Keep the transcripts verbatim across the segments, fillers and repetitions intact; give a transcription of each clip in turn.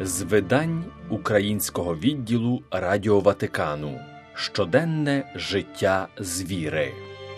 З видань українського відділу Радіо Ватикану. Щоденне життя з віри.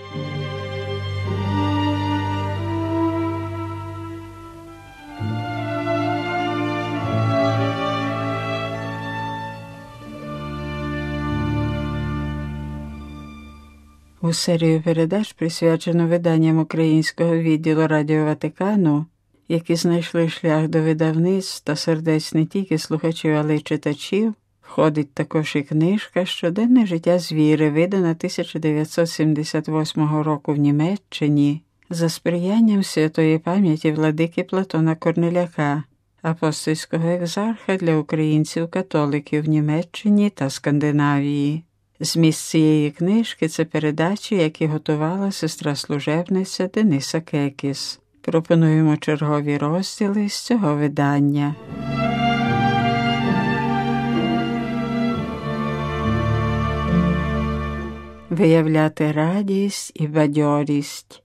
У серію передач, присвячено виданням українського відділу Радіо Ватикану, які знайшли шлях до видавництв та сердець не тільки слухачів, але й читачів, входить також і книжка «Щоденне життя з віри», видана тисяча дев'ятсот сімдесят восьмого року в Німеччині за сприянням святої пам'яті владики Платона Корнеляка, апостольського екзарха для українців-католиків в Німеччині та Скандинавії. Зміст цієї книжки – це передачі, які готувала сестра-служебниця Дениса Кекіс. Пропонуємо чергові розділи з цього видання. Виявляти радість і бадьорість.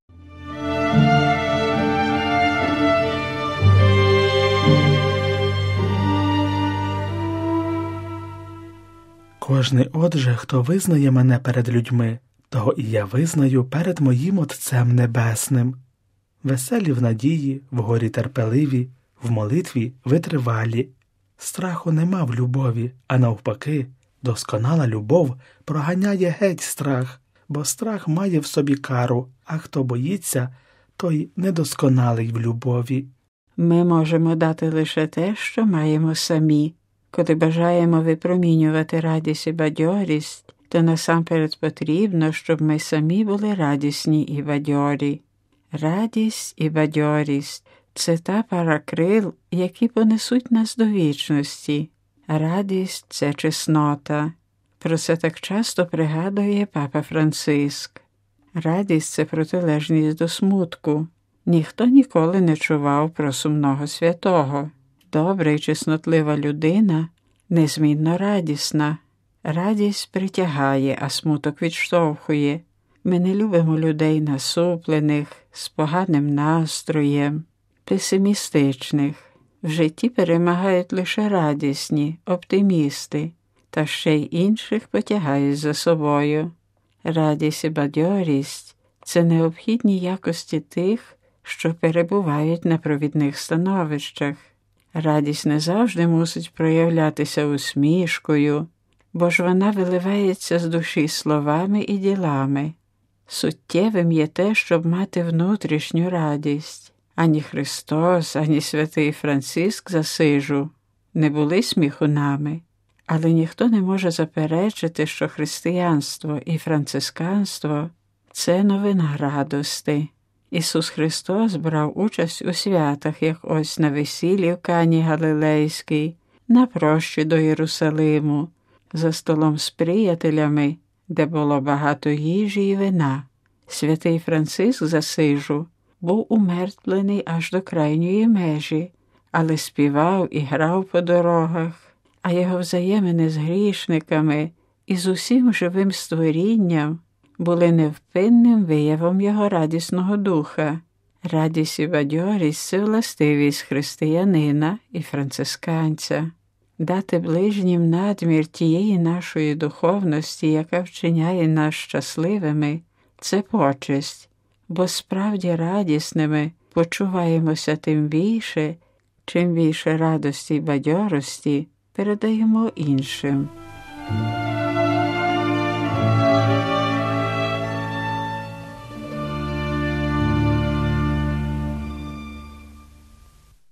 Кожний, отже, хто визнає мене перед людьми, того і я визнаю перед моїм Отцем Небесним. Веселі в надії, в горі терпеливі, в молитві витривалі. Страху нема в любові, а навпаки, досконала любов проганяє геть страх, бо страх має в собі кару, а хто боїться, той недосконалий в любові. Ми можемо дати лише те, що маємо самі. Коли бажаємо випромінювати радість і бадьорість, то насамперед потрібно, щоб ми самі були радісні і бадьорі. Радість і бадьорість – це та пара крил, які понесуть нас до вічності. Радість – це чеснота. Про це так часто пригадує папа Франциск. Радість – це протилежність до смутку. Ніхто ніколи не чував про сумного святого. Добра і чеснотлива людина незмінно радісна. Радість притягає, а смуток відштовхує. Ми не любимо людей насуплених, з поганим настроєм, песимістичних. В житті перемагають лише радісні, оптимісти, та ще й інших потягають за собою. Радість і бадьорість – це необхідні якості тих, що перебувають на провідних становищах. Радість не завжди мусить проявлятися усмішкою, бо ж вона виливається з душі словами і ділами. Суттєвим є те, щоб мати внутрішню радість. Ані Христос, ані святий Франциск з Асижу не були сміхунами, але ніхто не може заперечити, що християнство і францисканство – це новина радости. Ісус Христос брав участь у святах, як ось на весіллі в Кані Галилейській, на прощі до Єрусалиму, за столом з приятелями, де було багато їжі і вина. Святий Франциск з Асижу був умертвлений аж до крайньої межі, але співав і грав по дорогах, а його взаємини з грішниками і з усім живим створінням були невпинним виявом його радісного духа. Радість і бадьорість – це властивість християнина і францисканця. Дати ближнім надмір тієї нашої духовності, яка вчиняє нас щасливими – це почесть, бо справді радісними почуваємося тим більше, чим більше радості й бадьорості передаємо іншим.